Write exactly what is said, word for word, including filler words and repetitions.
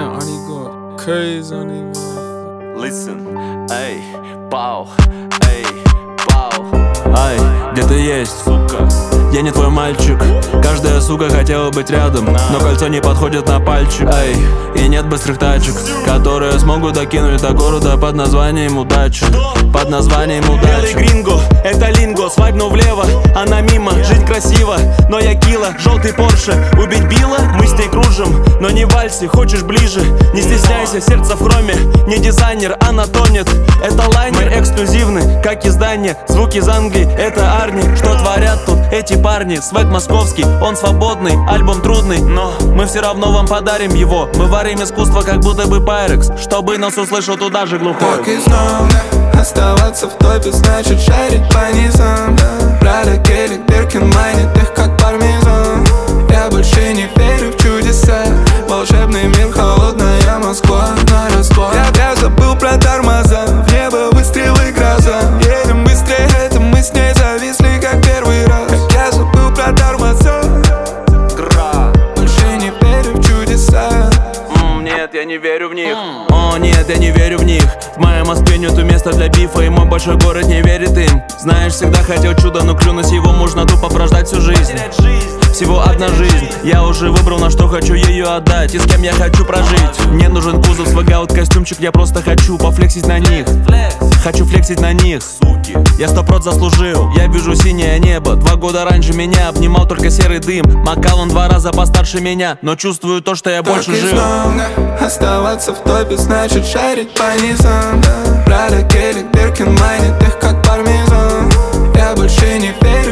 Damn, I need going crazy on these motherfuckers. Listen, эй, пау, эй, пау. Ай, где ты есть? Сука, я не твой мальчик. Каждая сука хотела быть рядом, но кольцо не подходит на пальчик. Эй, и нет быстрых тачек, которые смогут докинуть до города под названием удачи. Под названием удачи. Белый гринго, это линго, свайпнул влево, она мимо. Жизнь красива, но я кило. Желтый Порше, убить Билла, мы с ней кружим, но не в вальсе, хочешь ближе. Не стесняйся, сердце в хроме, не дизайнер, она тонет. Это лайнер, мы эксклюзивны, как издание. Звуки из Англии, это Арни. Что творят тут эти парни? Свек московский, он свободный, альбом трудный, но мы все равно вам подарим его. Мы варим искусство, как будто бы Пайрекс, чтобы нас услышал туда же глухой. Так и знал, оставаться в топе значит шарить по низам. Прада, Келли, Биркин майнит их как пармезан. Я больше не верю в чудеса. Волшебный мир, холодная Москва на расклад. Я, я забыл про тормоза, в небо выстрелы, гроза. Едем быстрее, это мы с ней зависли как первый раз. Как я забыл про тормоза. Больше не верю в чудеса. mm, Нет, я не верю в них. mm. О нет, я не верю в них. В моей Москве нету места для бифа, и мой большой город не верит им. Знаешь, всегда хотел чудо, но клюнуть его можно тупо прождать всю жизнь. Всего одна жизнь, я уже выбрал, на что хочу ее отдать и с кем я хочу прожить. Мне нужен кузов, свагаут костюмчик, я просто хочу пофлексить на них. Хочу флексить на них, суки. Я сто проц заслужил, я вижу синее небо. Два года раньше меня обнимал только серый дым. Макал он два раза постарше меня, но чувствую то, что я так больше и жил. знал, оставаться в топе значит шарить по низам. Прада, Келли, Биркин майнит их как пармезан. Я больше не верю